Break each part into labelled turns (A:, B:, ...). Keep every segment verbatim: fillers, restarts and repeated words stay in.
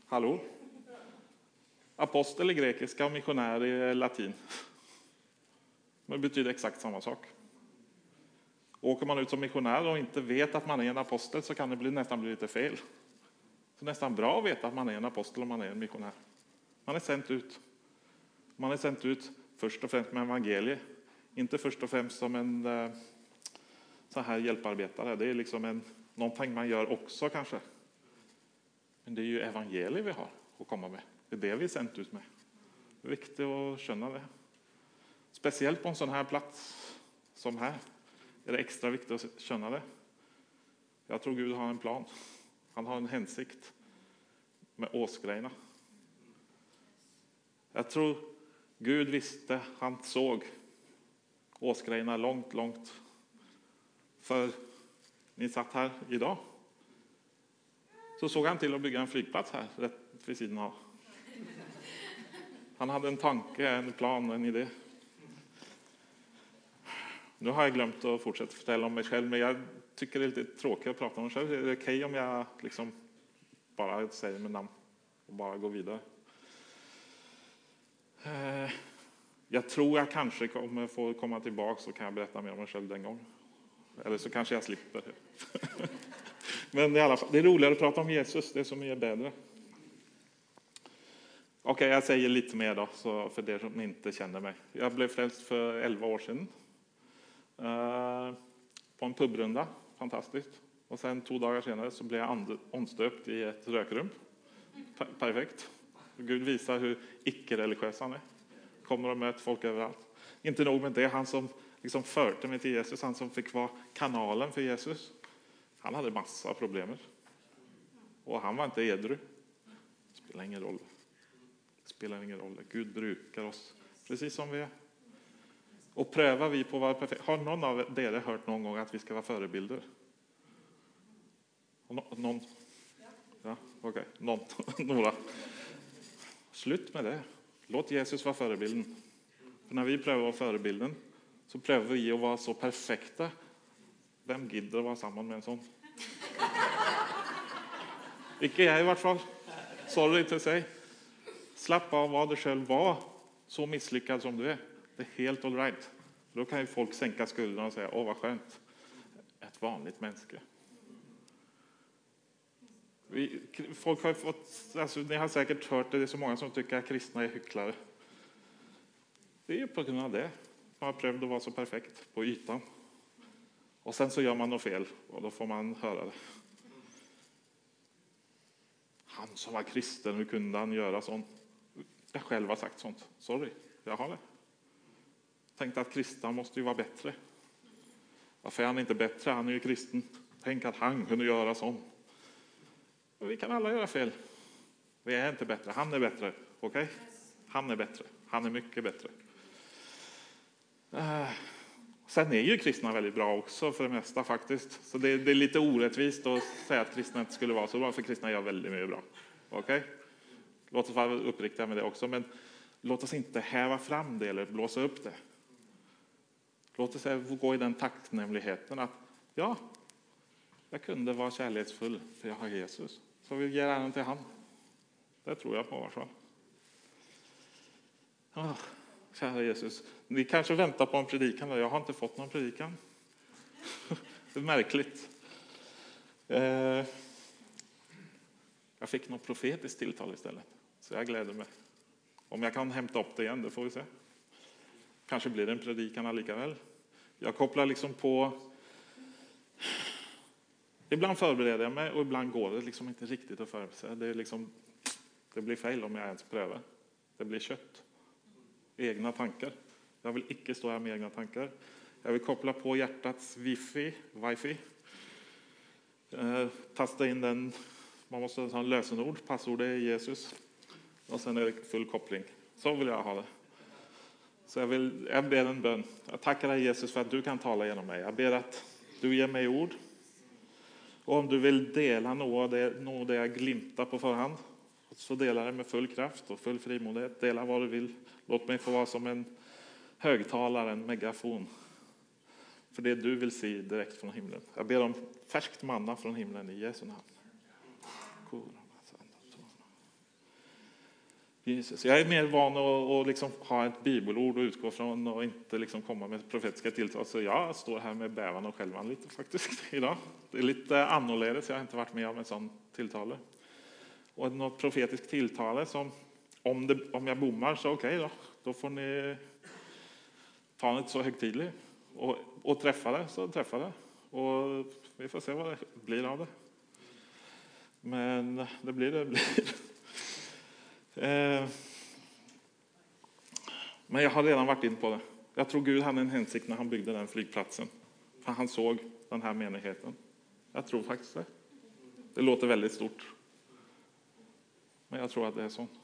A: Hallå? Apostel i grekiska och missionär i latin. Men det betyder exakt samma sak. Åker man ut som missionär och inte vet att man är en apostel så kan det bli, nästan bli lite fel. Så nästan bra att veta att man är en apostel om man är en missionär. Man är sänt ut. Man är sänt ut först och främst med evangeliet. Inte först och främst som en eh, så här hjälparbetare. Det är liksom en, någonting man gör också kanske. Men det är ju evangeliet vi har att komma med. Det är det vi är sänt ut med. Det är viktigt att känna det. Speciellt på en sån här plats som här är det extra viktigt att känna det. Jag tror Gud har en plan. Han har en hänsikt med åsgrejerna. Jag tror Gud visste, han såg åsgrejerna långt, långt. För ni satt här idag. Så såg han till att bygga en flygplats här rätt vid sidan av. Han hade en tanke, en plan, en idé. Nu har jag glömt att fortsätta förtälla om mig själv, men jag tycker det är lite tråkigt att prata om mig själv. Är det okej om jag liksom bara säger mitt namn och bara går vidare? Jag tror jag kanske kommer få komma tillbaka så kan jag berätta mer om mig själv den gången. Eller så kanske jag slipper. Men i alla fall, det är roligare att prata om Jesus, det som är bättre. Okej, okay, jag säger lite mer då, så för er som inte känner mig. Jag blev frälst för elva år sedan. Uh, på en pubrunda, fantastiskt. Och sen två dagar senare så blev jag omstöpt i ett rökrum. Per- perfekt. Gud visar hur icke-religiös han är. Kommer och möter folk överallt. Inte nog med det, han som liksom förde mig till Jesus, han som fick vara kanalen för Jesus. Han hade massa problem. Och han var inte edru. Det spelar ingen roll. Det spelar ingen roll. Gud brukar oss precis som vi är. Och prövar vi på att vara perfekt. Har någon av er hört någon gång att vi ska vara förebilder? Någon? Ja, okej. Okay. Någon. Några. Slut med det. Låt Jesus vara förebilden. För när vi prövar att vara förebilden så prövar vi att vara så perfekta. Vem gidder att vara samman med en sån? Icke jag i vart fall. Sorry till sig. Slappa av vad du själv var så misslyckad som du är. Det är helt all right. Då kan ju folk sänka skulderna och säga, åh vad skönt. Ett vanligt människa. Vi, folk har fått, alltså, ni har säkert hört det, det är så många som tycker att kristna är hycklare. Det är ju på grund av det. Man har prövat att vara så perfekt på ytan. Och sen så gör man något fel och då får man höra det. Han som var kristen, hur kunde han göra sånt? Jag själv har sagt sånt. Sorry, jag har det. Tänkte att kristna måste ju vara bättre. Varför är han inte bättre? Han är ju kristen. Tänk att han kunde göra sånt. Och vi kan alla göra fel. Vi är inte bättre. Han är bättre. Okej? Okay? Han är bättre. Han är mycket bättre. Uh, sen är ju kristna väldigt bra också för det mesta faktiskt. Så det, det är lite orättvist att säga att kristna inte skulle vara så bra. För kristna gör väldigt mycket bra. Okej? Okay? Låt oss vara uppriktiga med det också. Men låt oss inte häva fram det eller blåsa upp det. Låt oss gå i den tacknämligheten att ja, jag kunde vara kärleksfull för jag har Jesus. Så vi ger äran till han. Det tror jag på i alla fall. Oh, kära Jesus. Ni kanske väntar på en predikan. Jag har inte fått någon predikan. Det är märkligt. Eh, jag fick något profetiskt tilltal istället. Så jag gläder mig. Om jag kan hämta upp det igen, det får vi se. Kanske blir det en predikan likaväl. Jag kopplar liksom på. Ibland förbereder jag mig och ibland går det liksom inte riktigt att förbereda. Det är liksom, det blir fel om jag ens prövar. Det blir kött. Egna tankar. Jag vill icke stå här med egna tankar. Jag vill koppla på hjärtats wifi. wifi. Eh, tasta in den. Man måste ha en lösenord. Passord är Jesus. Och sen är det full koppling. Så vill jag ha det. Så jag, vill, jag ber en bön. Jag tackar dig Jesus för att du kan tala genom mig. Jag ber att du ger mig ord. Och om du vill dela något av det, något av det jag glimtar på förhand. Så dela det med full kraft och full frimodighet. Dela vad du vill. Låt mig få vara som en högtalare, en megafon. För det du vill se direkt från himlen. Jag ber om färskt manna från himlen i Jesu namn. Jesus. Jag är mer van att, att liksom ha ett bibelord att utgå från och inte liksom komma med profetiska tilltal. Så jag står här med bävan och skälvan lite faktiskt idag. Det är lite annorlunda, jag har inte varit med om ett sånt tilltal. Och något profetiskt tilltal som om, det, om jag bommar så okej okay då. Då får ni ta det så högtidligt. Och, och träffa det så träffa det. Och vi får se vad det blir av det. Men det blir det blir. Eh, men jag har redan varit in på det. Jag tror Gud hade en hänsikt när han byggde den flygplatsen. För han såg den här menigheten. Jag tror faktiskt det. Det låter väldigt stort. Men jag tror att det är så.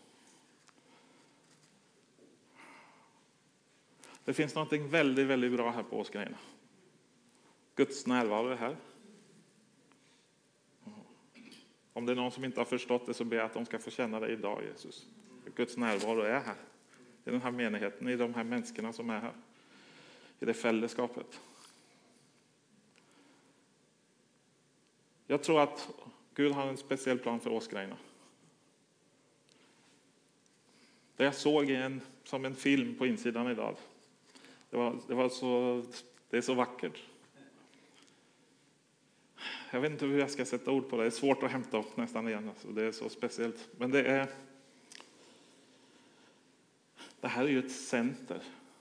A: Det finns något väldigt, väldigt bra här på Åsgrejerna. Guds närvaro är här. Om det är någon som inte har förstått det så ber jag att de ska få känna det idag, Jesus. Guds närvaro är här. I den här menigheten, i de här människorna som är här. I det fällskapet. Jag tror att Gud har en speciell plan för Åsgrejerna. Det jag såg i en, som en film på insidan idag. Det, var, det, var så, det är så vackert. Jag vet inte hur jag ska sätta ord på det. Det är svårt att hämta upp nästan igen. Alltså, det är så speciellt. Men det är... Det här är ju ett center.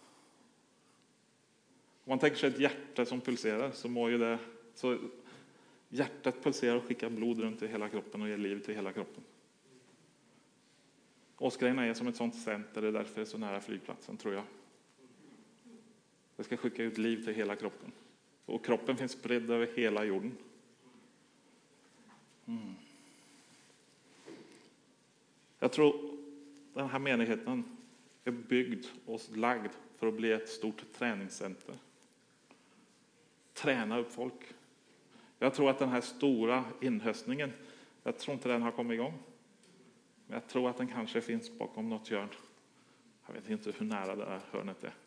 A: Om man tänker sig ett hjärta som pulserar så må ju det... Så hjärtat pulserar och skickar blod runt i hela kroppen och ger liv till hela kroppen. Åsgrejerna är som ett sånt center. Det är därför det är så nära flygplatsen, tror jag. Det ska skicka ut liv till hela kroppen. Och kroppen finns spridd över hela jorden. Mm. Jag tror den här menigheten är byggd och lagd för att bli ett stort träningscenter. Träna upp folk. Jag tror att den här stora inhöstningen, jag tror inte den har kommit igång. Men jag tror att den kanske finns bakom något hörn. Jag vet inte hur nära det här hörnet är.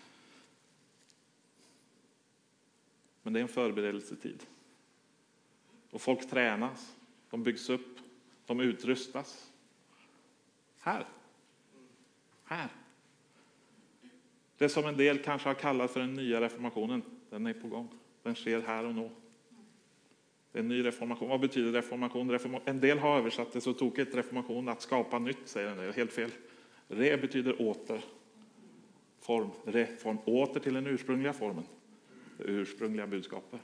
A: Men det är en förberedelsetid. Och folk tränas, de byggs upp, de utrustas. Här. Här. Det som en del kanske har kallat för den nya reformationen, den är på gång. Den sker här och nu. Det är en ny reformation. Vad betyder reformation? Reform- en del har översatt det så tokigt reformation, att skapa nytt, säger den. Det är helt fel. Re betyder åter. Form, reform, åter till den ursprungliga formen. Det ursprungliga budskapet.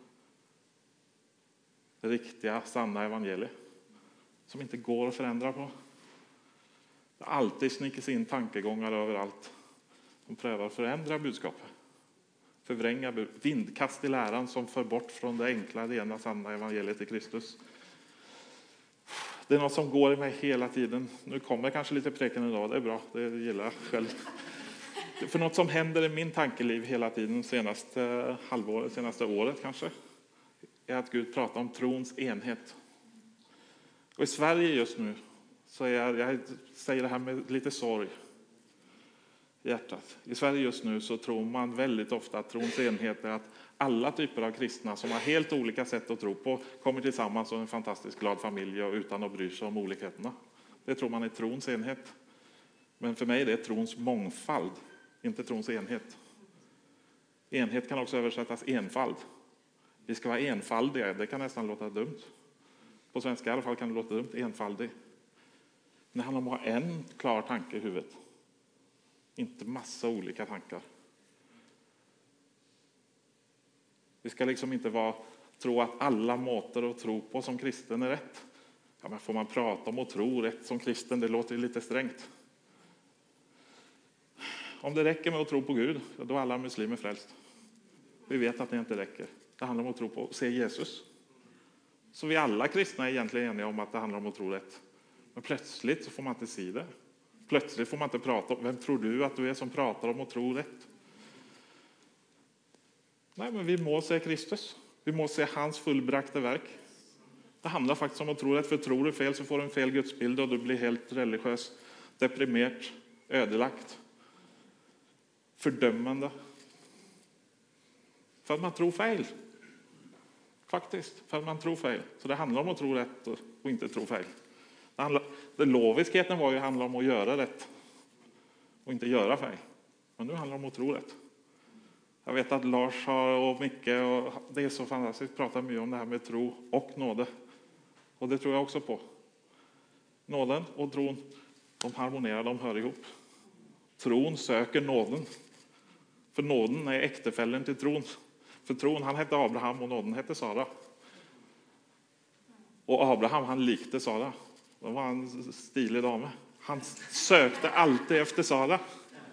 A: Det riktiga, sanna evangeliet. Som inte går att förändra på. Det alltid snickes in tankegångar överallt. De prövar att förändra budskapet. Förvränga bud- vindkast i läran som för bort från det enkla, rena, sanna evangeliet i Kristus. Det är något som går i mig hela tiden. Nu kommer kanske lite preken idag, det är bra, det gillar jag själv. För något som händer i min tankeliv hela tiden, senaste halvåret, senaste året kanske, är att Gud pratar om trons enhet. Och i Sverige just nu, så är jag, jag säger det här med lite sorg i hjärtat. I Sverige just nu så tror man väldigt ofta att trons enhet är att alla typer av kristna som har helt olika sätt att tro på kommer tillsammans som en fantastiskt glad familj och utan att bry sig om olikheterna. Det tror man är trons enhet. Men för mig är det trons mångfald, inte trons enhet. Enhet kan också översättas enfald. Vi ska vara enfaldiga, det kan nästan låta dumt. På svenska i alla fall kan det låta dumt, enfaldig. Det handlar om att ha en klar tanke i huvudet. Inte massa olika tankar. Vi ska liksom inte vara, tro att alla måter att tro på som kristen är rätt. Ja, men får man prata om att tro rätt som kristen, det låter ju lite strängt. Om det räcker med att tro på Gud, då är alla muslimer frälst. Vi vet att det inte räcker. Det handlar om att tro på och se Jesus. Så vi alla kristna är egentligen eniga om att det handlar om att tro rätt. Men plötsligt så får man inte se det. Plötsligt får man inte prata om, vem tror du att du är som pratar om att tro rätt? Nej, men vi må se Kristus. Vi må se hans fullbrakta verk. Det handlar faktiskt om att tro rätt. För tror du fel så får du en fel gudsbild och du blir helt religiös, deprimerad, ödelagt, fördömande. För att man tror fel. Faktiskt, för att man tror fel. Så det handlar om att tro rätt och inte tro fel. Det Loviskheten var ju handla om att göra rätt och inte göra fel. Men nu handlar det om att tro rätt. Jag vet att Lars har och Micke, och det är så fantastiskt, pratar mycket om det här med tro och nåde. Och det tror jag också på. Nåden och tron, de harmonerar, de hör ihop. Tron söker nåden. För nåden är äktefällen till tron. För tron, han hette Abraham och nåden hette Sara. Och Abraham, han likte Sara. Det var en stilig dame. Han sökte alltid efter Sara.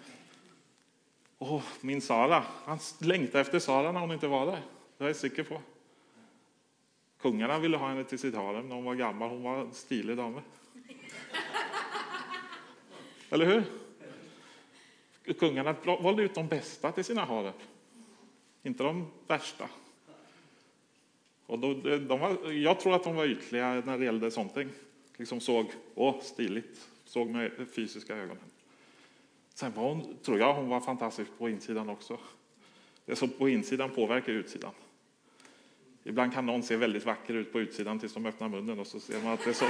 A: Åh, min Sara. Han längtade efter Sara när hon inte var där. Det är jag säker på. Kungarna ville ha henne till sitt harem när hon var gammal. Hon var en stilig dame. Eller hur? Kungarna valde ut de bästa till sina harem. Inte de värsta. Och då, de var, jag tror att de var ytliga när det gällde sånt. Liksom såg, åh, stiligt. Såg med fysiska ögonen. Sen var hon, tror jag, hon var fantastisk på insidan också. Det som på insidan påverkar utsidan. Ibland kan någon se väldigt vacker ut på utsidan tills de öppnar munnen och så ser man att det är så...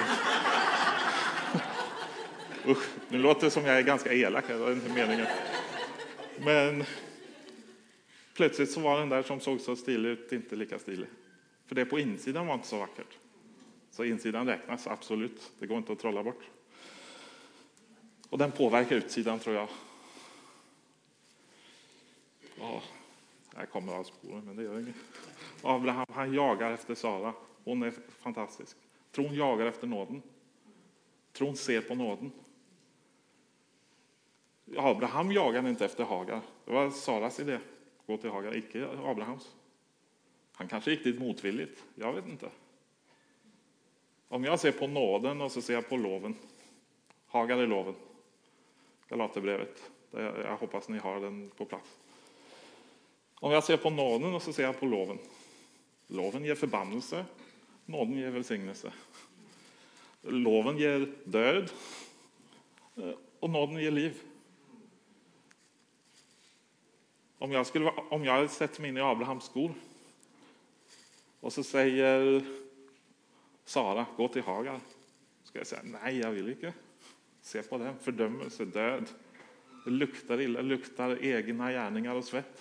A: Usch, nu låter det som jag är ganska elak, det var inte meningen. Men plötsligt så var den där som såg så stilig ut inte lika stilig. För det på insidan var inte så vackert. Så insidan räknas absolut, det går inte att trolla bort. Och den påverkar utsidan, tror jag. Ja, jag kommer av spåren, men det gör inget. Abraham, han jagar efter Sara. Hon är fantastisk. Tron jagar efter nåden. Tron ser på nåden. Abraham jagar inte efter Hagar. Det var Saras idé. Gå till Hagar, icke Abrahams. Han kanske gick dit motvilligt. Jag vet inte. Om jag ser på nåden och så ser jag på loven. Hagar är loven. Galaterbrevet. Jag hoppas ni har den på plats. Om jag ser på nåden och så ser jag på loven. Loven ger förbannelse. Nåden ger välsignelse. Loven ger död. Och nåden ger liv. Om jag, skulle, om jag sätter mig in i Abrahams skor. Och så säger Sara, gå till Hagar. Ska jag säga, nej jag vill inte. Se på den, fördömelse, död. Det luktar illa, det luktar egna gärningar och svett.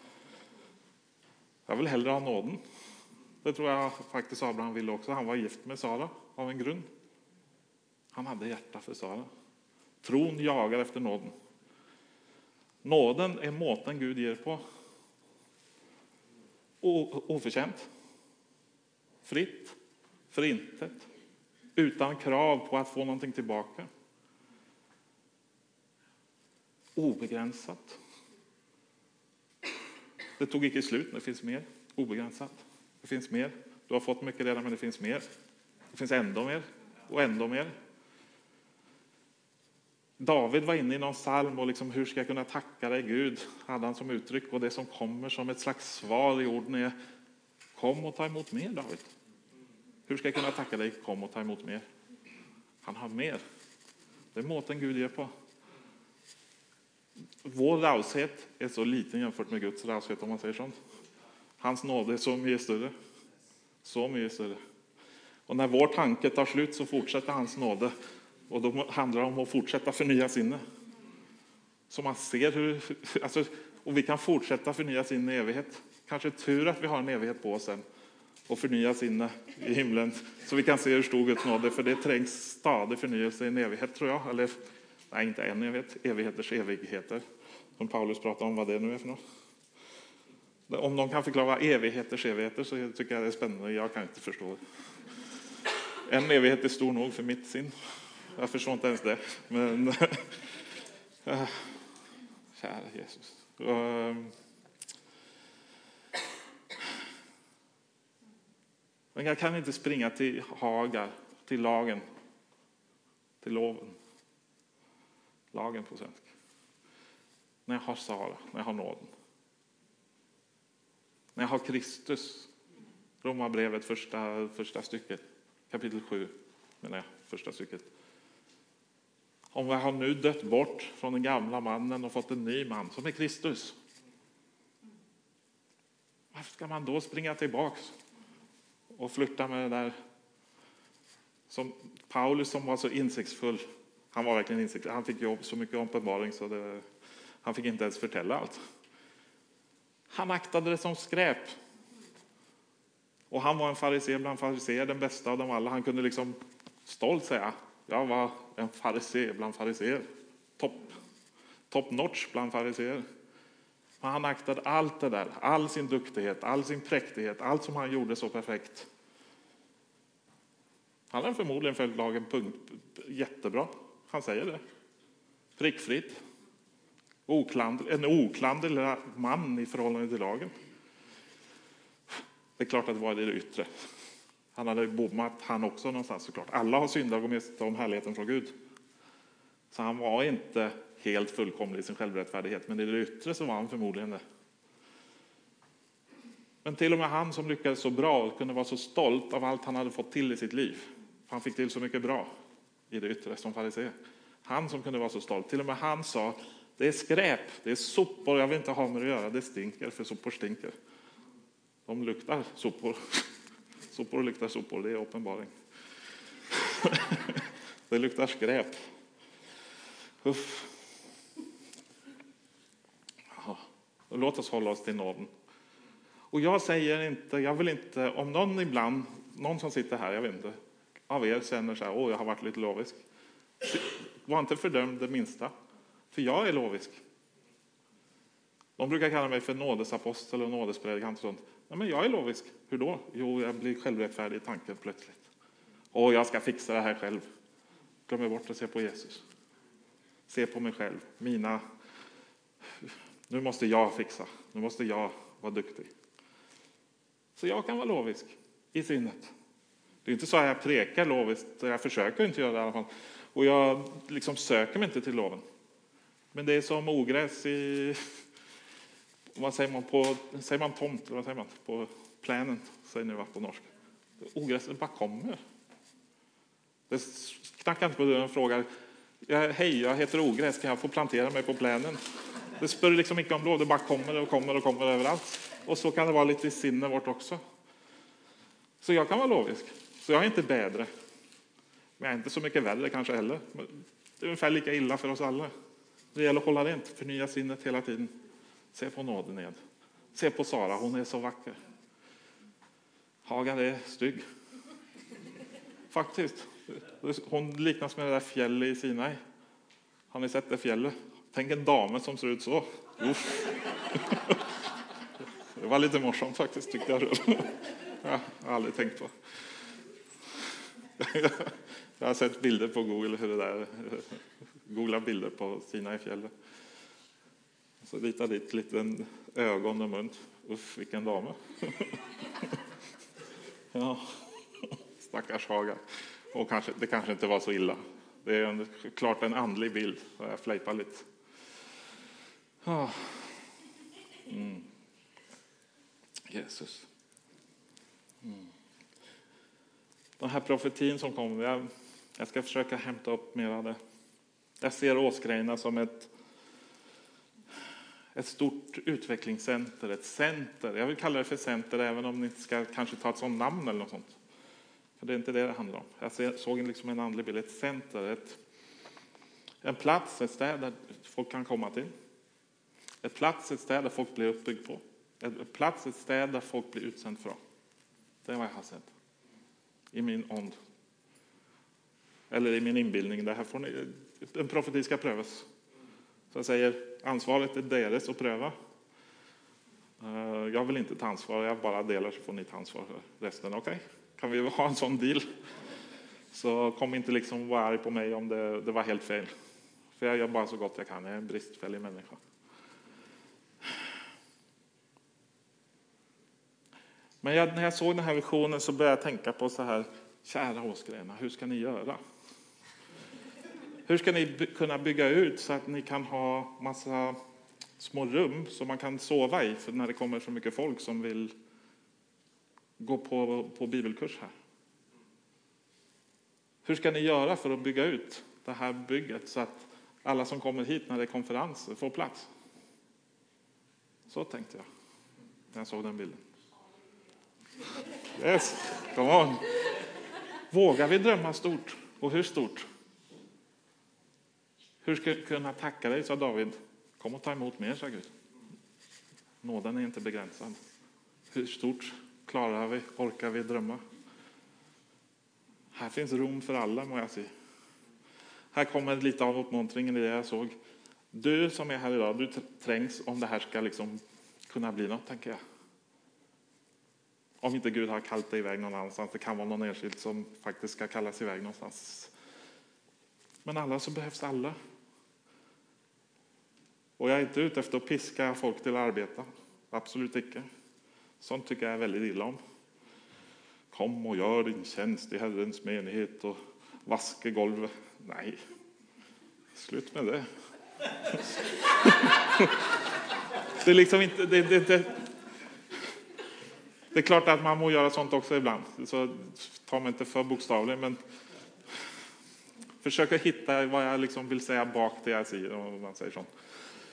A: Jag vill hellre ha nåden. Det tror jag faktiskt Abraham ville också. Han var gift med Sara av en grund. Han hade hjärta för Sara. Tron jagar efter nåden. Nåden är måten Gud ger på. O- oförtjänt. Fritt. Förintet. Utan krav på att få någonting tillbaka. Obegränsat. Det tog inte slut, det finns mer. Obegränsat. Det finns mer. Du har fått mycket redan, men det finns mer. Det finns ändå mer. Och ändå mer. David var inne i någon psalm och liksom, hur ska jag kunna tacka dig Gud? Hade han som uttryck. Och det som kommer som ett slags svar i orden är, kom och ta emot mer, David. Hur ska jag kunna tacka dig? Kom och ta emot mer. Han har mer. Det är måten Gud ger på. Vår raushet är så liten jämfört med Guds raushet, om man säger sånt. Hans nåd är så mycket större. Så mycket större. Och när vår tanke tar slut så fortsätter hans nåde. Och då handlar det om att fortsätta förnya sinne. Så man ser hur... Alltså, och vi kan fortsätta förnya sinne i evighet. Kanske tur att vi har en evighet på oss sen. Och förnya sinne i himlen. Så vi kan se hur stor Guds nåd är. För det trängs stadig förnyelse i en evighet, tror jag. Eller, nej, inte en evighet. Evigheters evigheter. Som Paulus pratar om vad det nu är för något. Om de kan förklara evigheters evigheter så tycker jag det är spännande. Jag kan inte förstå det. En evighet är stor nog för mitt sin. Jag förstår inte ens det. Men kära Jesus. Men jag kan inte springa till Hagar, till lagen, till loven. Lagen på svenska. När jag har Sara, när jag har nåden. När jag har Kristus. Romarbrevet första, första stycket. Kapitel sju, menar jag, första stycket. Om jag har nu dött bort från den gamla mannen och fått en ny man som är Kristus. Varför ska man då springa tillbaks och flirta med det där Som Paulus som var så insiktsfull. Han var verkligen insiktsfull. Han fick jobb så mycket uppenbaring så det, han fick inte ens förtälla allt. Han aktade det som skräp. Och han var en farisé bland fariséer, den bästa av dem alla. Han kunde liksom stolt säga, jag var en farisé bland fariséer. Topp. Top notch bland fariséer. Men han aktade allt det där, all sin duktighet, all sin präktighet, allt som han gjorde så perfekt. Han har förmodligen följt lagen punkt, jättebra. Han säger det. Prickfritt. Oklandr, en oklanderlig man i förhållande till lagen. Det är klart att det var det yttre. Han hade bommat han också någonstans såklart. Alla har syndat och går miste om härligheten från Gud. Så han var inte helt fullkomlig i sin självrättfärdighet. Men i det yttre så var han förmodligen det. Men till och med han som lyckades så bra kunde vara så stolt av allt han hade fått till i sitt liv. Han fick till så mycket bra i det yttre som farisé. Han som kunde vara så stolt. Till och med han sa, det är skräp, det är sopor, jag vill inte ha med det att göra. Det stinker, för sopor stinker. De luktar sopor. Sopor luktar sopor, det är uppenbaring. Det luktar skräp. Uff. Ja, låt oss hålla oss till nåden. Och jag säger inte, jag vill inte, om någon ibland, någon som sitter här, jag vet inte, av er känner så här, åh jag har varit lite lovisk. Var inte fördömd det minsta. För jag är lovisk. De brukar kalla mig för nådesapostel och nådespredikant och sånt. Nej, men jag är lovisk. Hur då? Jo, jag blir självrättfärdig i tanken plötsligt. Åh, jag ska fixa det här själv. Glömmer bort att se på Jesus. Se på mig själv. Mina... Nu måste jag fixa. Nu måste jag vara duktig. Så jag kan vara lovisk i sinnet. Det är inte så att jag prekar loviskt. Jag försöker inte göra det i alla fall. Och jag liksom söker mig inte till loven. Men det är som ogräs i... Vad säger man på... Säger man tomt? Eller vad säger man? På plänen, säger ni va på norsk. Ogräset bara kommer. Det knackar inte på dörren och frågar. Hej, jag heter ogräs. Kan jag få plantera mig på plänen? Det spör liksom inte om lov. Det bara kommer och kommer och kommer överallt. Och så kan det vara lite i sinne vårt också. Så jag kan vara lovisk. Så jag är inte bättre. Men jag är inte så mycket värre kanske heller. Det är ungefär lika illa för oss alla. Det gäller att hålla rent, förnya sinnet hela tiden. Se på nåden igen. Se på Sara, hon är så vacker. Hagar är stygg. Faktiskt. Hon liknas med det där fjället i Sinai. Har ni sett det fjället? Tänk en dam som ser ut så. Uff. Det var lite morsomt faktiskt tyckte jag. Ja, jag har aldrig tänkt på. Jag har sett bilder på Google hur det där googla bilder på Sinai-fjället. Så ritar dit lite ögon och mun. Uff, vilken dame. Ja, stackars Hagar. Och kanske, det kanske inte var så illa. Det är en, klart en andlig bild. Jag flejpar lite. Mm. Jesus. Mm. Den här profetin som kommer. Jag, jag ska försöka hämta upp mer av det. Jag ser Åsgrejerna som ett, ett stort utvecklingscenter. Ett center. Jag vill kalla det för center även om ni inte ska kanske ta ett sånt namn eller något sånt. För det är inte det det handlar om. Jag ser, såg liksom en andlig bild. Ett center. Ett, en plats, ett ställe där folk kan komma till. Ett plats, ett ställe där folk blir uppbyggd på. Ett plats, ett ställe där folk blir utsänd från. Det är vad jag har sett. I min ond. Eller i min inbildning. Det här får ni, en profeti ska prövas. Så jag säger, ansvaret är deras att pröva. Jag vill inte ta ansvar. Jag bara delar så får ni ta ansvar för resten. Okej, okay. Kan vi ha en sån deal? Så kom inte liksom vara arg på mig om det, det var helt fel. För jag gör bara så gott jag kan. Jag är en bristfällig människa. Men jag, när jag såg den här visionen så började jag tänka på så här. Kära Åsgrejerna, hur ska ni göra? Hur ska ni by- kunna bygga ut så att ni kan ha massa små rum som man kan sova i för när det kommer så mycket folk som vill gå på, på bibelkurs här? Hur ska ni göra för att bygga ut det här bygget så att alla som kommer hit när det är konferenser får plats? Så tänkte jag när jag såg den bilden. Yes, come on. Vågar vi drömma stort? Och hur stort? Hur ska jag kunna tacka dig, sa David. Kom och ta emot mer, sa Gud. Nåden är inte begränsad. Hur stort klarar vi, orkar vi drömma? Här finns rum för alla, må jag säga. Här kommer lite av uppmuntringen i det jag såg. Du som är här idag, du trängs om det här ska liksom kunna bli något, tänker jag. Om inte Gud har kallat dig iväg någon annanstans. Det kan vara någon enskild som faktiskt ska kallas iväg någonstans. Men alla, så behövs alla. Och jag är inte ute efter att piska folk till att arbeta. Absolut inte. Sånt tycker jag är väldigt illa om. Kom och gör din tjänst i Herrens menighet och vaska golvet. Nej, slut med det. Det är liksom inte... Det, det, det, det är klart att man må göra sånt också ibland. Så tar man inte för bokstavligt, men försöker hitta vad jag liksom vill säga bak det jag säger, om man säger sånt.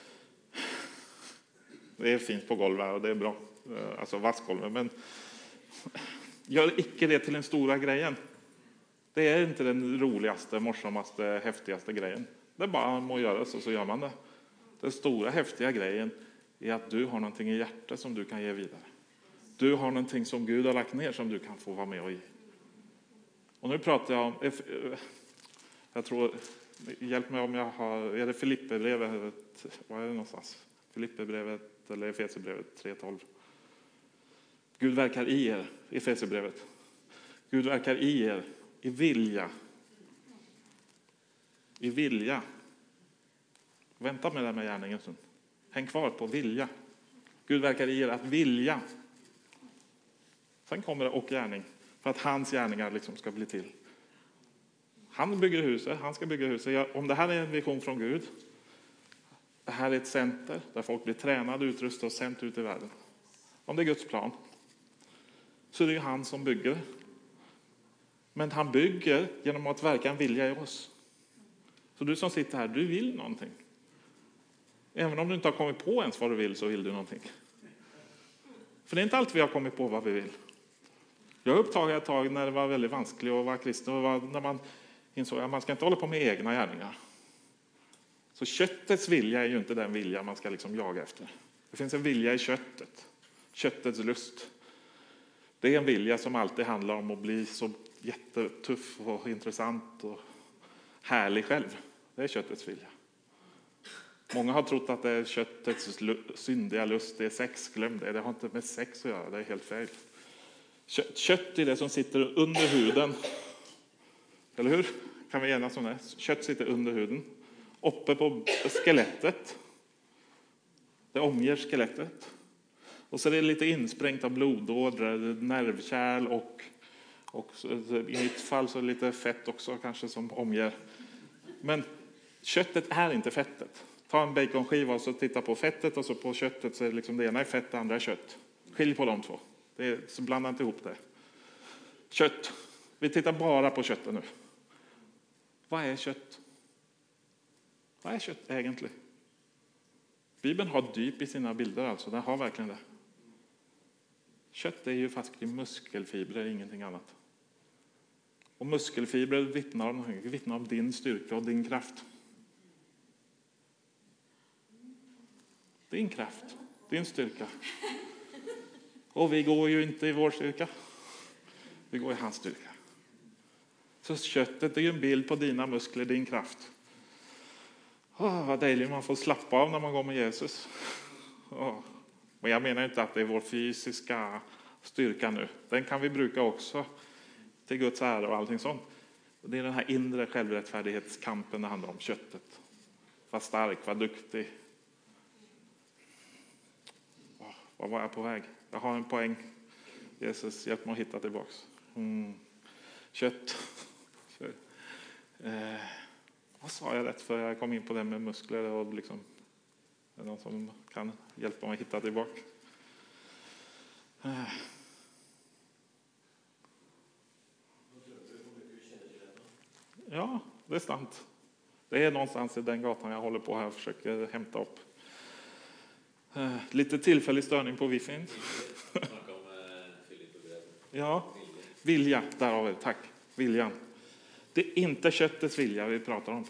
A: Det är fint på golvet och det är bra. Alltså vaskgolvet, men gör icke det till den stora grejen. Det är inte den roligaste, morsammaste, häftigaste grejen. Det är bara man må göra så, så gör man det. Den stora, häftiga grejen är att du har någonting i hjärtat som du kan ge vidare. Du har någonting som Gud har lagt ner som du kan få vara med och ge. Och nu pratar jag om, jag tror, hjälp mig om jag har, är det Filipperbrevet, vad är det någonstans? Filipperbrevet eller Efesierbrevet tre tolv. Gud verkar i er, Efesierbrevet. Gud verkar i er, i vilja. I vilja. Vänta med det med gärningen. Häng kvar på vilja. Gud verkar i er att vilja. Sen kommer det och gärning. För att hans gärningar liksom ska bli till. Han bygger huset. Han ska bygga huset. Om det här är en vision från Gud. Det här är ett center där folk blir tränade, utrustade och sänt ut i världen. Om det är Guds plan. Så är det ju han som bygger. Men han bygger genom att verka en vilja i oss. Så du som sitter här, du vill någonting. Även om du inte har kommit på ens vad du vill, så vill du någonting. För det är inte alltid vi har kommit på vad vi vill. Jag upptagade ett tag när det var väldigt vanskligt att vara kristen. Och var, när man insåg att man ska inte hålla på med egna gärningar. Så köttets vilja är ju inte den vilja man ska liksom jaga efter. Det finns en vilja i köttet. Köttets lust. Det är en vilja som alltid handlar om att bli så jättetuff och intressant och härlig själv. Det är köttets vilja. Många har trott att det är köttets syndiga lust, det är sex, glöm det. Det har inte med sex att göra, det är helt fel. Kött, kött är det som sitter under huden. Eller hur? Kan vi enas om det? Kött sitter under huden. Uppe på skelettet. Det omger skelettet. Och så är det lite insprängt av blodådror, nervkärl och, och i mitt fall så är det lite fett också kanske som omger. Men köttet är inte fettet. Ta en baconskiva och så titta på fettet och så på köttet så är det liksom det ena är fett, det andra är kött. Skilj på de två. Det är, så blanda inte ihop det. Kött. Vi tittar bara på köttet nu. Vad är kött? Vad är kött egentligen? Bibeln har dyp i sina bilder alltså. Den har verkligen det. Kött är ju faktiskt muskelfibrer, ingenting annat. Och muskelfibrer vittnar om, vittnar om din styrka och din kraft. Din kraft, din styrka. Och vi går ju inte i vår styrka. Vi går i hans styrka. Så köttet är ju en bild på dina muskler, din kraft. Åh, vad dejligt man får slappa av när man går med Jesus. Åh. Men jag menar inte att det är vår fysiska styrka nu. Den kan vi bruka också till Guds ära och allting sånt. Det är den här inre självrättfärdighetskampen det handlar om, köttet. Var stark, var duktig. Åh, vad var jag på väg? Jag har en poäng. Jesus, hjälp mig att hitta tillbaks. Mm. Kött. eh, vad sa jag rätt för? Jag kom in på det med muskler och liksom... Det är någon som kan hjälpa mig att hitta tillbaka. Eh. Ja, det är sant. Det är någonstans i den gatan jag håller på här och försöker hämta upp. Eh, lite tillfällig störning på wifi. Ja, vilja, där har vi det. Tack. viljan. Det är inte köttets vilja vi pratar om.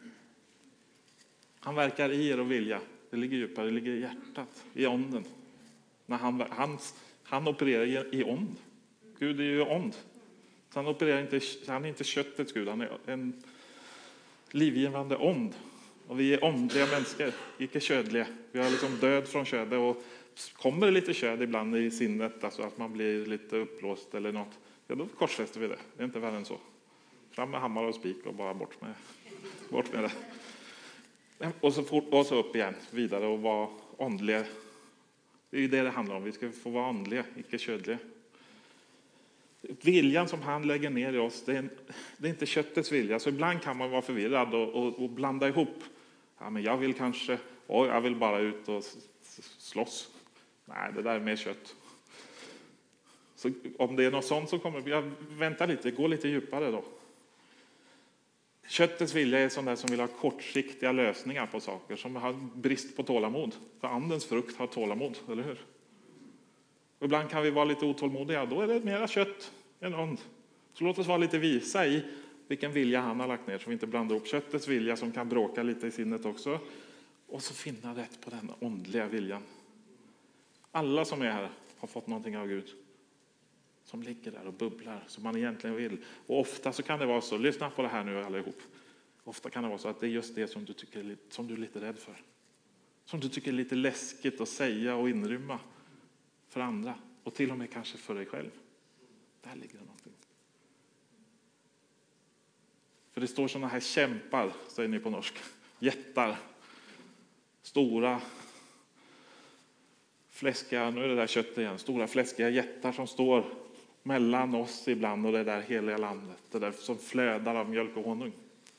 A: Han verkar i er och vilja. Det ligger djupare, det ligger i hjärtat, i onden. När han, han, han opererar i ond. Gud är ju ond. Så han opererar inte, han är inte köttets Gud, han är en livgivande ond. Och vi är ondliga människor, icke ködliga. Vi har liksom död från ködet och kommer det lite köd ibland i sinnet, alltså att man blir lite upplåst eller något, ja då korsfäster vi det. Det är inte värre än så. Fram med hammare och spik och bara bort med, bort med det. Och så, fort, och så upp igen, vidare och vara ondliga. Det är ju det det handlar om. Vi ska få vara andliga, icke ködliga. Viljan som han lägger ner i oss, det är, en, det är inte köttets vilja. Så ibland kan man vara förvirrad och, och, och blanda ihop. Ja, men jag vill kanske, oh, jag vill bara ut och slåss. Nej, det där är mer kött. Så om det är något sånt så kommer jag vänta lite, gå lite djupare då. Köttets vilja är sån där som vill ha kortsiktiga lösningar på saker, som har brist på tålamod. För andens frukt har tålamod, eller hur? Och ibland kan vi vara lite otålmodiga, då är det mera kött än ond. Så låt oss vara lite visa i vilken vilja han har lagt ner, så vi inte blandar upp köttets vilja som kan bråka lite i sinnet också. Och så finna rätt på den ondliga viljan. Alla som är här har fått någonting av Gud. Som ligger där och bubblar, som man egentligen vill. Och ofta så kan det vara så, lyssna på det här nu allihop. Ofta kan det vara så att det är just det som du, tycker, som du är lite rädd för. Som du tycker är lite läskigt att säga och inrymma för andra. Och till och med kanske för dig själv. Där ligger det någonting. För det står sådana här kämpar, säger ni på norsk. Jättar. Stora. Fläskiga, nu är det där köttet igen. Stora fläskiga jättar som står mellan oss ibland och det där heliga landet. Det där som flödar av mjölk och honung.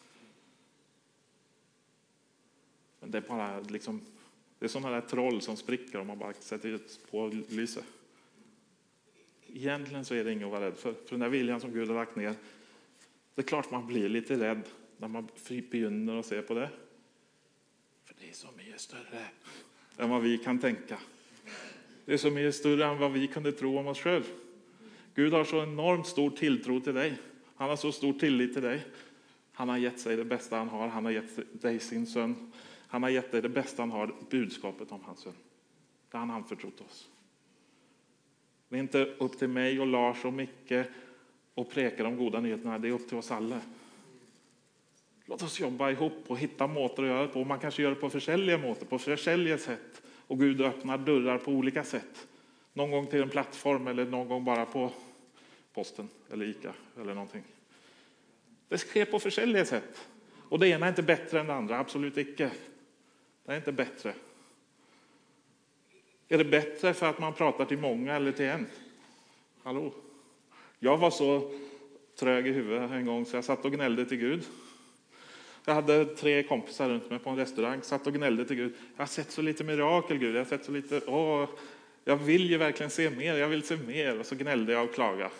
A: Men det är bara liksom, det är sådana där troll som spricker om man bara sätter på lyset. Egentligen så är det inget att vara rädd för. För den där viljan som Gud har lagt ner. Det är klart man blir lite rädd när man begynner och ser på det. För det är så mycket större än vad vi kan tänka. Det är så mycket större än vad vi kunde tro om oss själv. Gud har så enormt stor tilltro till dig. Han har så stor tillit till dig. Han har gett sig det bästa han har. Han har gett dig sin son. Han har gett dig det bästa han har, budskapet om hans son. Det har han anförtrott oss. Det är inte upp till mig och Lars och Micke och präka de goda nyheterna. Det är upp till oss alla. Låt oss jobba ihop och hitta måter att göra det på. Man kanske gör det på försäljliga måter, på försäljliga sätt. Och Gud öppnar dörrar på olika sätt. Någon gång till en plattform eller någon gång bara på posten eller Ica eller någonting. Det sker på försäljliga sätt. Och det ena är inte bättre än det andra, absolut icke. Det är inte bättre. Är det bättre för att man pratar till många eller till en? Hallå? Jag var så trög i huvudet en gång så jag satt och gnällde till Gud. Jag hade tre kompisar runt mig på en restaurang, satt och gnällde till Gud. Jag har sett så lite mirakel, Gud. Jag har sett så lite, åh, jag vill ju verkligen se mer, jag vill se mer. Och så gnällde jag och klagade.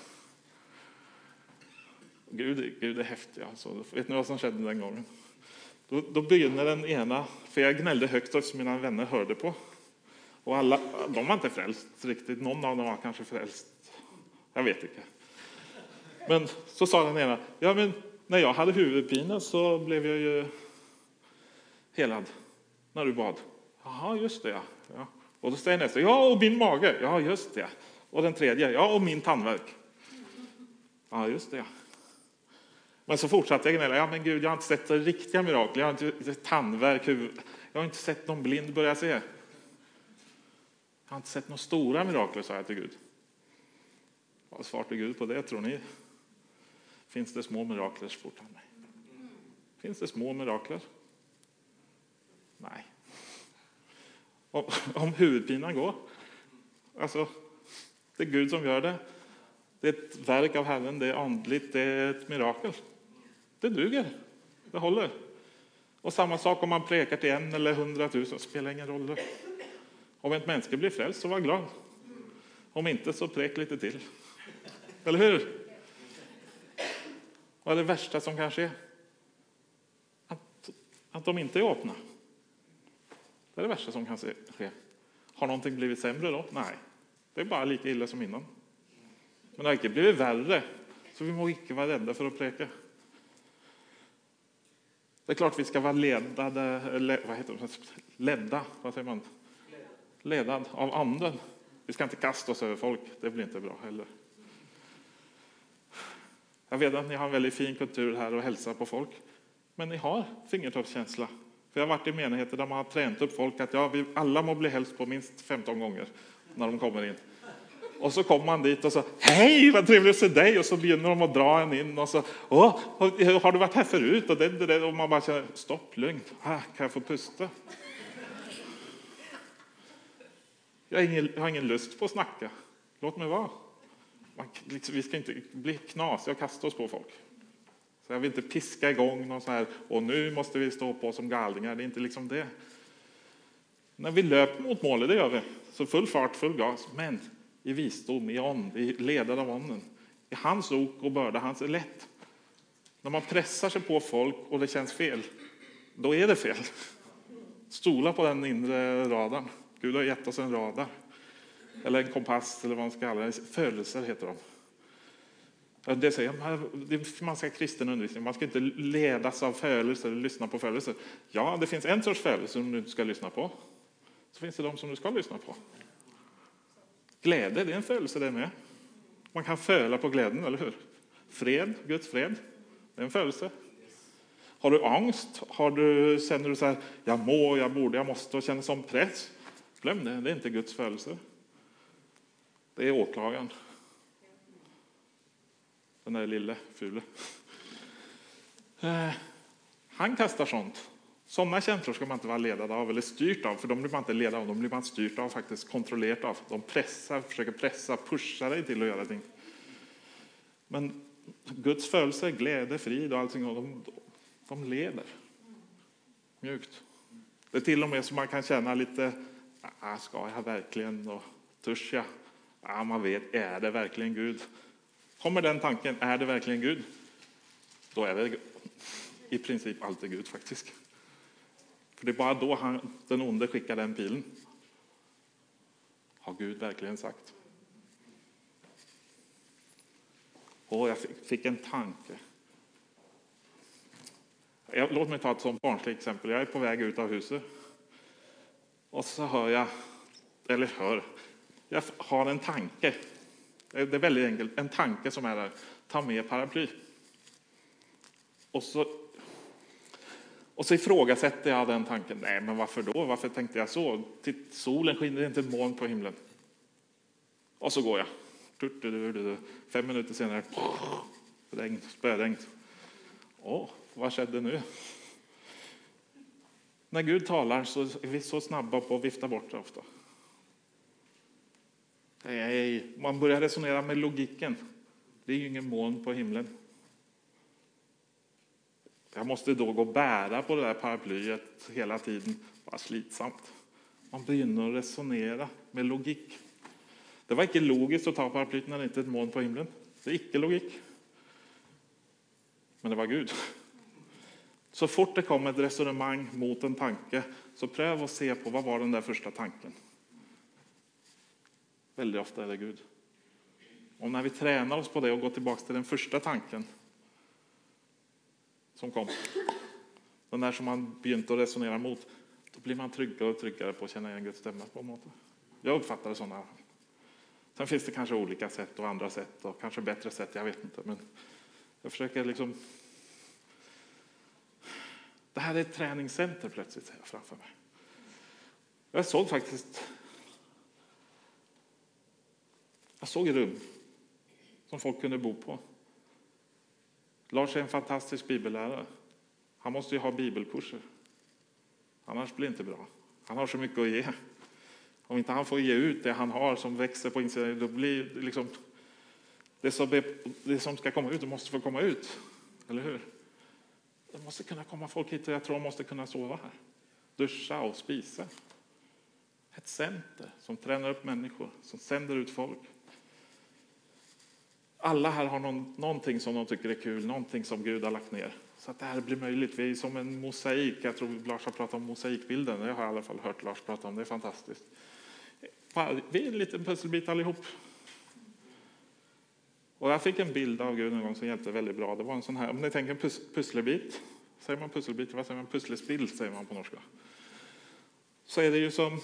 A: Gud, Gud är häftig alltså. Vet ni vad som skedde den gången? Då, då begynner den ena, för jag gnällde högt och mina vänner hörde på. Och alla, de var inte frälst riktigt. Någon av dem var kanske frälst. Jag vet inte. Men så sa den ena, ja men när jag hade huvudpina så blev jag ju helad när du bad. Jaha, just det. Ja. Ja. Och då säger nästa, ja och min mage. Ja, just det. Och den tredje, ja och min tandvärk. Ja, just det. Men så fortsatte jag gnälla, ja men Gud, jag har inte sett riktiga mirakel. Jag har inte sett tandvärk, huvud. Jag har inte sett någon blind börja se. Jag har inte sett några stora mirakler, sa jag till Gud. Vad svarar till Gud på det, tror ni? Finns det små mirakler så fort han mig? Finns det små mirakler? Nej. Om, om huvudpinan går. Alltså, det är Gud som gör det. Det är ett verk av Herren, det är andligt, det är ett mirakel. Det duger. Det håller. Och samma sak om man prekar till en eller hundratusen, spelar ingen roll. Om ett människa blir frälst så var glad. Om inte så prek lite till. Eller hur? Vad är det värsta som kan ske? Att, att de inte är öppna. Det är det värsta som kan ske. Har någonting blivit sämre då? Nej. Det är bara lika illa som innan. Men det har inte blivit värre. Så vi må inte vara rädda för att präka. Det är klart vi ska vara ledade, eller vad heter det? Ledda, vad säger man? Ledad av anden. Vi ska inte kasta oss över folk, det blir inte bra heller. Jag vet att ni har en väldigt fin kultur här och hälsa på folk. Men ni har fingertoppskänsla. För jag har varit i menigheter där man har tränat upp folk att ja, vi alla må bli hälst på minst femton gånger när de kommer in. Och så kommer man dit och så, hej vad trevligt att se dig. Och så begynner de att dra en in och så, åh, har du varit här förut? Och, det, det, och man bara känner, stopp, lugn, ah, kan jag få pusta? Jag har, ingen, jag har ingen lust på att snacka. Låt mig vara. Man, liksom, vi ska inte bli knasiga och kasta oss på folk. Så jag vill inte piska igång någon så här, och nu måste vi stå på som galningar. Det är inte liksom det. När vi löper mot målet, det gör vi. Så full fart, full gas. Men i visdom, i ond, i ledare av onden. I hans ok och börda, hans är lätt. När man pressar sig på folk och det känns fel, då är det fel. Stola på den inre radarn. Gud har gett oss en radar. Eller en kompass, eller vad man ska kalla det. Födelser heter de. Det säger man ska kristen undervisning. Man ska inte ledas av födelser eller lyssna på födelser. Ja, det finns en sorts födelser som du inte ska lyssna på. Så finns det de som du ska lyssna på. Glädje, det är en födelse det med. Man kan föla på glädjen, eller hur? Fred, Guds fred, det är en födelse. Har du ångest? Har du, känner du så här, jag må, jag borde, jag måste och känner som press? Glöm det, det är inte Guds födelse. Det är åklagaren. Den där lille fule. Eh, han kastar sånt. Sådana känslor ska man inte vara ledad av eller styrt av. För de blir man inte ledad av, de blir man styrt av, faktiskt kontrollerat av. De pressar, försöker pressa, pusha dig till att göra ting. Men Guds födelse, glädje, frid och allting, de, de leder. Mjukt. Det är till och med så man kan känna lite, ah, ska jag verkligen, och törs jag? Ah, man vet, är det verkligen Gud? Kommer den tanken, är det verkligen Gud? Då är det i princip alltid Gud faktiskt. För det är bara då han, den onde skickar den pilen. Har Gud verkligen sagt? Och jag fick, fick en tanke. Jag, låt mig ta ett sånt barnsligt exempel. Jag är på väg ut av huset. Och så hör jag, eller hör, jag har en tanke. Det är väldigt enkelt. En tanke som är där. Ta med paraply. Och så, och så ifrågasätter jag den tanken. Nej, men varför då? Varför tänkte jag så? Till solen skiner inte ett moln på himlen. Och så går jag. Fem minuter senare. Regn, spöregn. Åh, vad skedde nu? När Gud talar så är vi så snabba på att vifta bort det ofta. Nej, man börjar resonera med logiken. Det är ju ingen moln på himlen. Jag måste då gå och bära på det där paraplyet hela tiden. Bara slitsamt. Man begynner att resonera med logik. Det var inte logiskt att ta paraplyet när det inte är ett moln på himlen. Det är icke logik. Men det var Gud. Så fort det kom ett resonemang mot en tanke, så pröv att se på vad var den där första tanken. Väldigt ofta är det Gud. Och när vi tränar oss på det och går tillbaka till den första tanken som kom, den där som man begynte att resonera mot, då blir man tryggare och tryggare på att känna igen Guds stämma på en måte. Jag uppfattar det sådana. Sen finns det kanske olika sätt och andra sätt och kanske bättre sätt, jag vet inte. Men jag försöker liksom... Det här är ett träningscenter plötsligt, ser jag framför mig. Jag såg faktiskt... Jag såg ett rum som folk kunde bo på. Lars är en fantastisk bibellärare. Han måste ju ha bibelkurser. Annars blir det inte bra. Han har så mycket att ge. Om inte han får ge ut det han har som växer på insidan, då blir det liksom... Det som, det som ska komma ut, det måste få komma ut. Eller hur? Det måste kunna komma folk hit och jag tror de måste kunna sova här. Duscha och spisa. Ett center som tränar upp människor, som sänder ut folk. Alla här har någon, någonting som de tycker är kul, någonting som Gud har lagt ner. Så att det här blir möjligt. Vi är som en mosaik. Jag tror Lars har pratat om mosaikbilden. Jag har i alla fall hört Lars prata om det. Det är fantastiskt. Vi är en liten pusselbit allihop. Och jag fick en bild av Gud en gång som hjälpte väldigt bra. Det var en sån här, om ni tänker en pus- pusselbit. Säger man pusselbit? Vad säger man? Pusselspill säger man på norska. Så är det ju som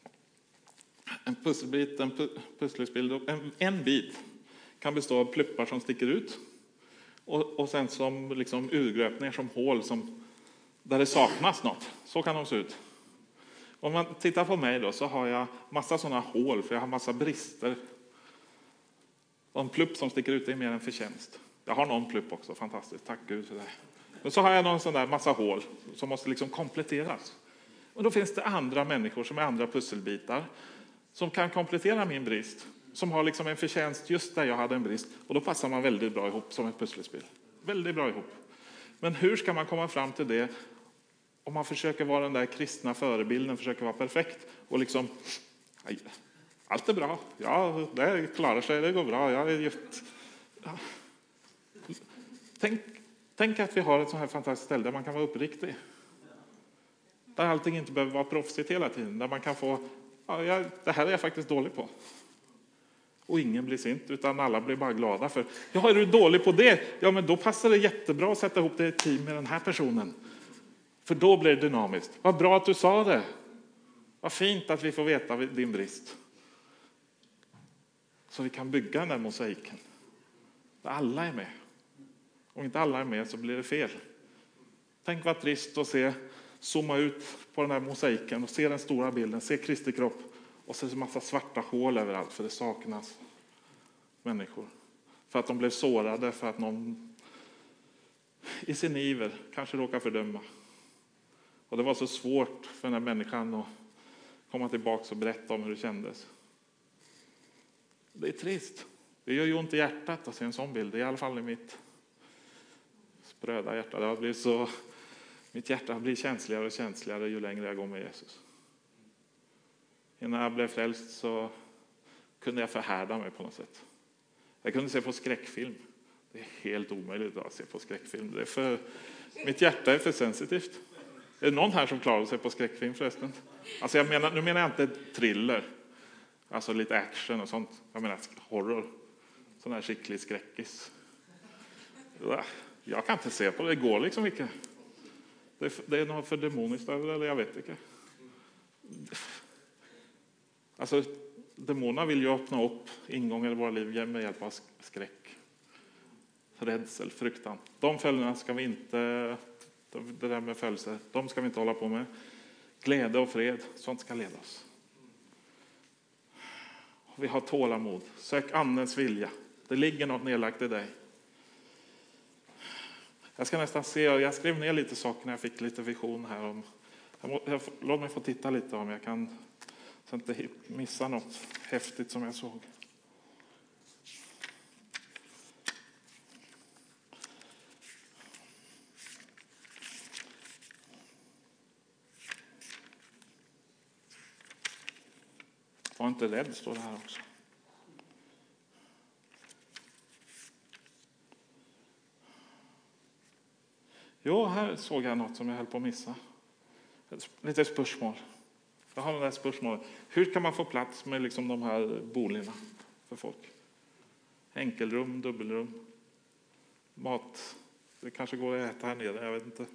A: en pusselbit, en pu- pusselspill. En, en bit kan bestå av pluppar som sticker ut. Och, och sen som liksom urgröpningar, som hål som, där det saknas något. Så kan de se ut. Om man tittar på mig då, så har jag massa sådana hål, för jag har massa brister. Och en plupp som sticker ut är mer en förtjänst. Jag har någon plupp också, fantastiskt, tack Gud för det. Men så har jag någon sån där massa hål som måste liksom kompletteras. Och då finns det andra människor som är andra pusselbitar som kan komplettera min brist. Som har liksom en förtjänst just där jag hade en brist. Och då passar man väldigt bra ihop som ett pusselspel. Väldigt bra ihop. Men hur ska man komma fram till det om man försöker vara den där kristna förebilden, försöker vara perfekt och liksom, aj, allt är bra, ja, det klarar sig, det går bra, jag är gift. Ja. Tänk, tänk att vi har ett sånt här fantastiskt ställe där man kan vara uppriktig. Där allting inte behöver vara proffsigt hela tiden, där man kan få, ja, jag, det här är jag faktiskt dålig på. Och ingen blir sint, utan alla blir bara glada för, ja, är du dålig på det? Ja, men då passar det jättebra att sätta ihop det i ett team med den här personen. För då blir det dynamiskt. Vad bra att du sa det. Vad fint att vi får veta din brist. Så vi kan bygga den där mosaiken. Där alla är med. Om inte alla är med så blir det fel. Tänk vad trist att se, zooma ut på den här mosaiken och se den stora bilden. Se Kristi kropp. Och så är det en massa svarta hål överallt, för det saknas människor. För att de blev sårade, för att någon i sin iver kanske råkar fördöma. Och det var så svårt för den här människan att komma tillbaka och berätta om hur det kändes. Det är trist. Det gör ju ont i hjärtat att se en sån bild. Det är i alla fall i mitt spröda hjärta. Det har blivit så, mitt hjärta blir känsligare och känsligare ju längre jag går med Jesus. Innan jag blev frälst så kunde jag förhärda mig på något sätt. Jag kunde se på skräckfilm. Det är helt omöjligt att se på skräckfilm. Det är för, mitt hjärta är för sensitivt. Är det någon här som klarar sig på skräckfilm förresten? Alltså jag menar, nu menar jag inte thriller. Alltså lite action och sånt. Jag menar horror. Sån här skicklig skräckis. Jag kan inte se på det. Det går liksom inte. Det är, det är något för demoniskt över det, eller jag vet inte. Alltså demonerna vill ju öppna upp ingångar i våra liv med hjälp av skräck. Rädsel, fruktan. De följderna ska vi inte... Det där med födelser, de ska vi inte hålla på med. Glädje och fred, sånt ska leda oss. Vi har tålamod. Sök andens vilja. Det ligger något nedlagt i dig. Jag ska nästan se, jag skrev ner lite saker när jag fick lite vision här. Om, jag må, jag, låt mig få titta lite om jag kan, så att inte missa något häftigt som jag såg. Var inte rädd, står det här också. Jo, här såg jag något som jag höll på att missa. Lite spörsmål. Jag har några spörsmål. Hur kan man få plats med liksom de här boligerna för folk? Enkelrum, dubbelrum, mat. Det kanske går att äta här nere, jag vet inte.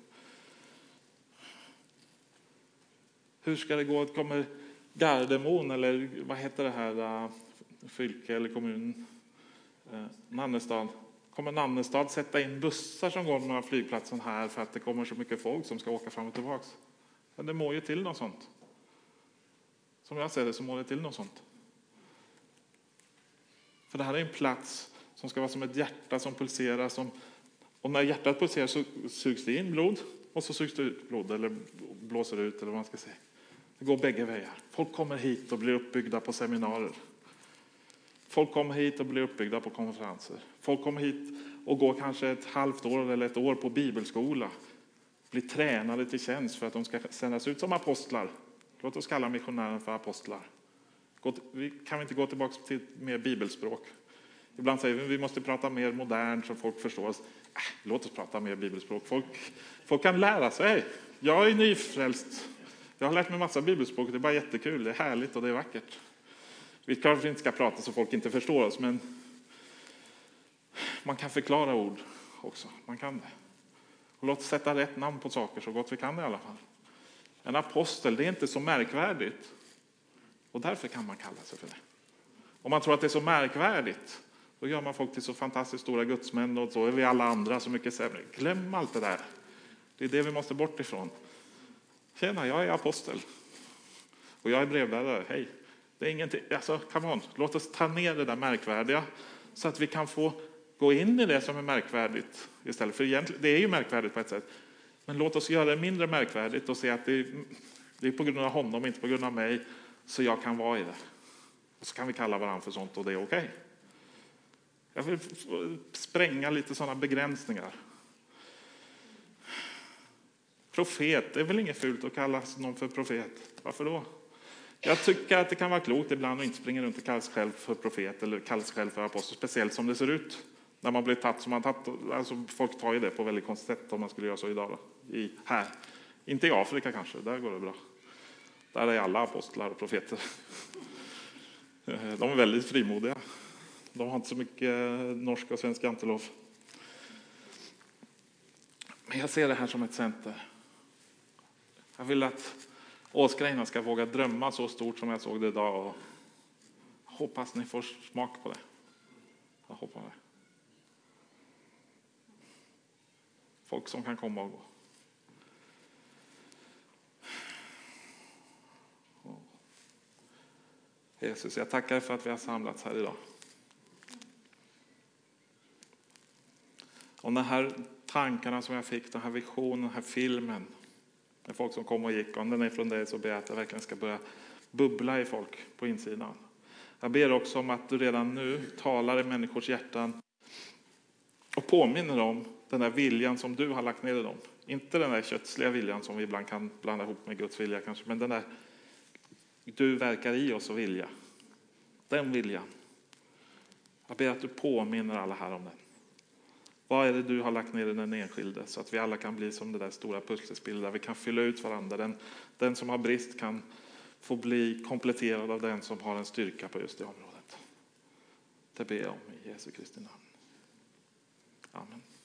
A: Hur ska det gå? Kommer Gardermoen, eller vad heter det här, fylke eller kommun, Nannestad. Kommer Nannestad sätta in bussar som går med flygplatsen här för att det kommer så mycket folk som ska åka fram och tillbaka? Men det må ju till något sånt. Som jag ser det så må det till något sånt. För det här är en plats som ska vara som ett hjärta som pulserar. Som, och när hjärtat pulserar så sugs det in blod och så sugs det ut blod eller blåser ut eller vad man ska säga. Det går bägge vägar. Folk kommer hit och blir uppbyggda på seminarier. Folk kommer hit och blir uppbyggda på konferenser. Folk kommer hit och går kanske ett halvt år eller ett år på bibelskola. Blir tränade till tjänst för att de ska sändas ut som apostlar. Låt oss kalla missionären för apostlar. Vi kan vi inte gå tillbaka till mer bibelspråk? Ibland säger vi att vi måste prata mer modernt så folk förstår oss. Äh, låt oss prata mer bibelspråk. Folk, folk kan lära sig. Jag är nyfrälst. Jag har lärt mig massa bibelspråk. Det är bara jättekul. Det är härligt och det är vackert. Vi kanske inte ska prata så folk inte förstår oss. Men man kan förklara ord också. Man kan det. Och låt oss sätta rätt namn på saker så gott vi kan det i alla fall. En apostel, det är inte så märkvärdigt. Och därför kan man kalla sig för det. Om man tror att det är så märkvärdigt, då gör man folk till så fantastiskt stora gudsmän och så är vi alla andra så mycket sämre. Glöm allt det där. Det är det vi måste bort ifrån. Tjena, jag är apostel. Och jag är brevbärare. Hej. Det är ingenting. Alltså, come on. Låt oss ta ner det där märkvärdiga så att vi kan få gå in i det som är märkvärdigt istället. För egentligen, det är ju märkvärdigt på ett sätt. Men låt oss göra det mindre märkvärdigt och se att det, det är på grund av honom, inte på grund av mig, så jag kan vara i det. Och så kan vi kalla varandra för sånt och det är okej. Okay. Jag vill spränga lite sådana begränsningar. Profet, det är väl inget fult att kalla någon för profet. Varför då? Jag tycker att det kan vara klokt ibland att inte springa runt och kalla sig själv för profet eller kalla sig själv för apostel. Speciellt som det ser ut. När man blir tatt som man tatt. Alltså folk tar ju det på väldigt konstigt sätt om man skulle göra så idag. Då. I, här. Inte i Afrika kanske, där går det bra. Där är alla apostlar och profeter. De är väldigt frimodiga. De har inte så mycket norska och svenska jantelov. Men jag ser det här som ett center. Jag vill att Åsgrejerna ska våga drömma så stort som jag såg det idag. Och hoppas ni får smak på det. Jag hoppas det. Folk som kan komma och gå. Jesus, jag tackar för att vi har samlats här idag. Och den här tankarna som jag fick, den här visionen, den här filmen. Med folk som kom och gick. Om den är från dig så ber jag att jag verkligen ska börja bubbla i folk på insidan. Jag ber också om att du redan nu talar i människors hjärtan. Och påminner om den där viljan som du har lagt ner i dem. Inte den där kötsliga viljan som vi ibland kan blanda ihop med Guds vilja kanske. Men den där du verkar i oss och vilja. Den viljan. Jag ber att du påminner alla här om den. Vad är det du har lagt ner i den enskilde så att vi alla kan bli som det där stora pusselspel där vi kan fylla ut varandra. Den, den som har brist kan få bli kompletterad av den som har en styrka på just det området. Det ber jag om i Jesu Kristi namn. Amen.